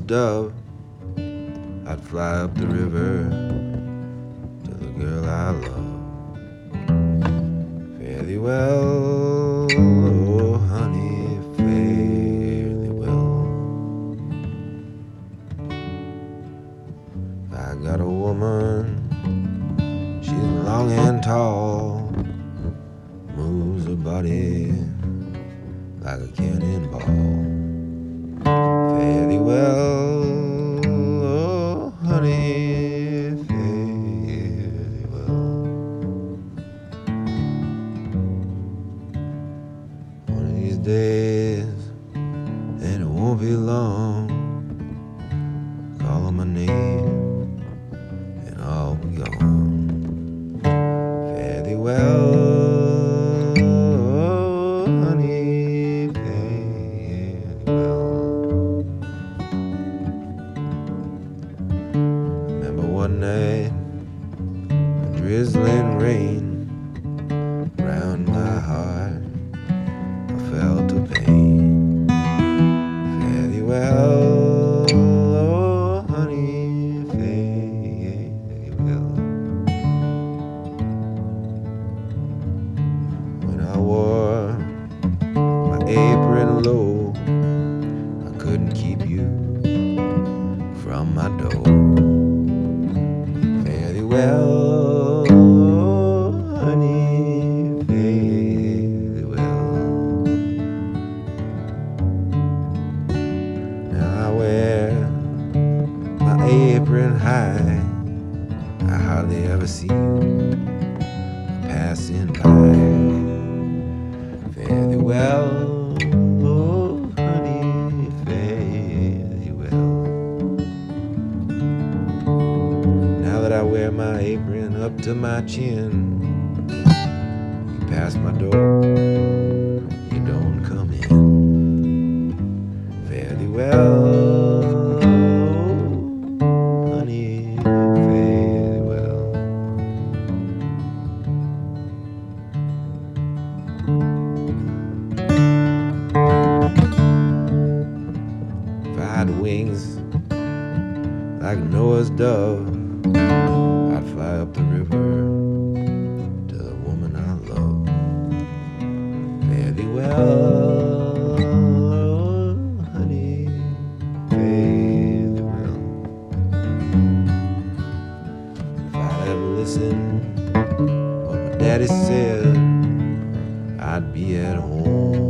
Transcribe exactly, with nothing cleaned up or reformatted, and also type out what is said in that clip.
dove, I'd fly up the river to the girl I love. Fare thee well, oh honey, fare thee well. I got a woman, she's long and tall, moves her body like a cannonball. Fare thee well, oh honey, fare thee well. One of these days, and it won't be long, calling my name, and I'll be gone. Fare thee well, oh honey, fare thee well. Remember one night, a drizzling rain round my heart, I felt a pain. Fare thee well, oh honey, fare thee well. When I wore my apron low, I couldn't keep you from my door. Fare thee well, oh honey, fare thee well. Now I wear my apron high, I hardly ever see you passing by. Fare thee well, oh honey, fare thee well. Now that I wear my apron up to my chin, you pass my door, you don't come in. Fare thee well, oh honey, fare thee well. If I had wings like Noah's dove, I'd fly up the river to the woman I love. Fare thee well, oh honey, fare thee well. If I'd ever listened what my daddy said, I'd be at home